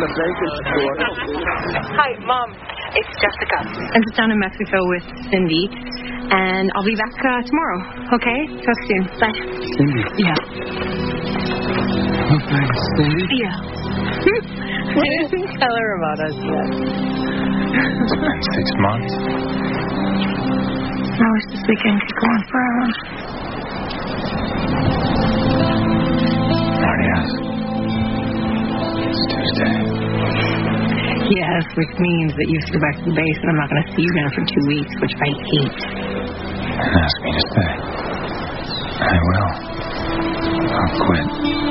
Hi, Mom. It's Jessica. I'm just down in Mexico with Cindy, and I'll be back tomorrow. Okay? Talk soon. Bye. Cindy? Yeah. Okay, Cindy? Yeah. I didn't tell her about us yet. It's been 6 months. I wish this weekend could go on forever. I already asked. It's Tuesday. Yes, which means that you have to go back to the base, and I'm not going to see you again for 2 weeks, which I hate. And ask me to stay. I will. I'll quit.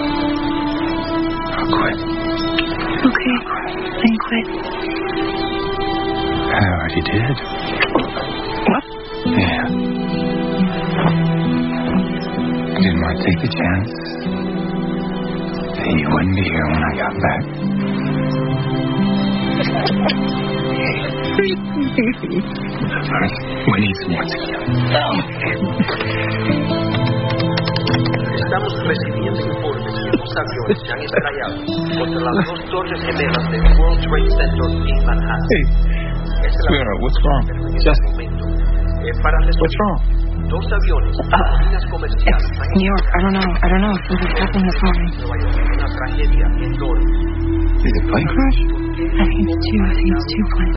I'll quit. Okay, then quit. I already did. What? Yeah. I didn't want to take the chance that you wouldn't be here when I got back. We need some more tequila. Estamos recibiendo informes que dos aviones se han estrellado contra las dos torres gemelas del World Trade Center en Manhattan. Hey, sweetheart, what's wrong? Justin, what's wrong? Dos aviones, líneas comerciales. New York, I don't know. Something happened this morning. Una tragedia enorme. Is it plane crash? I think it's two planes.